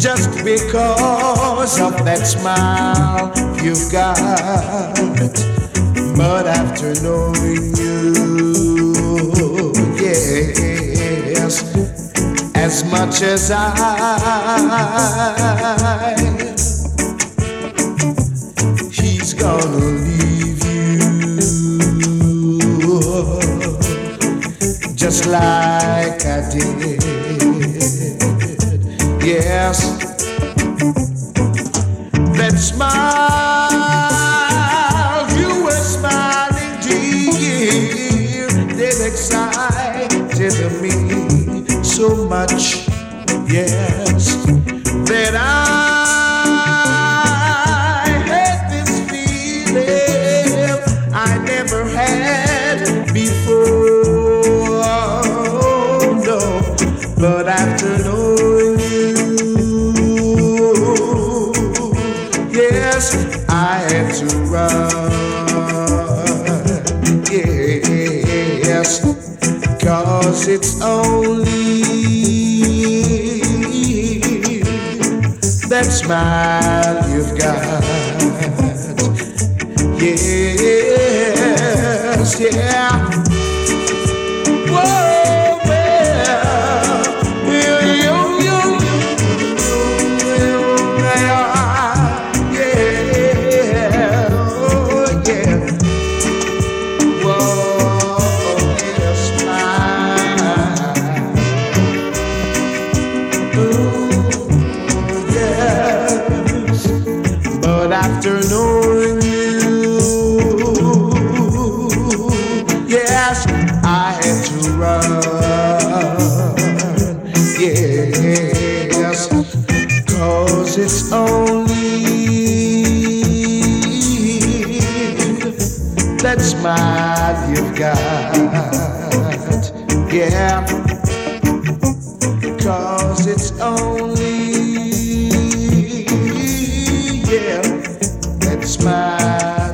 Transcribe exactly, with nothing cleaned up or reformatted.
just because of that smile you've got. But after knowing you, yes, as much as I, he's gonna leave you, just like I did. Yes, that smile you were smiling, dear, that excited me so much. Yes, that I had this feeling I never had before. No, but after knowing you, yes, I had to run. Yes, 'cause it's only that smile you've got. Yes, yeah. Whoa, well, you, you, you, yeah, oh, yeah. Whoa, yes, smile. Ooh, yes. But after knowing you, yes, I had to run. Yes, 'cause it's only that smile you've got. Yeah, 'cause it's only, yeah, that smile.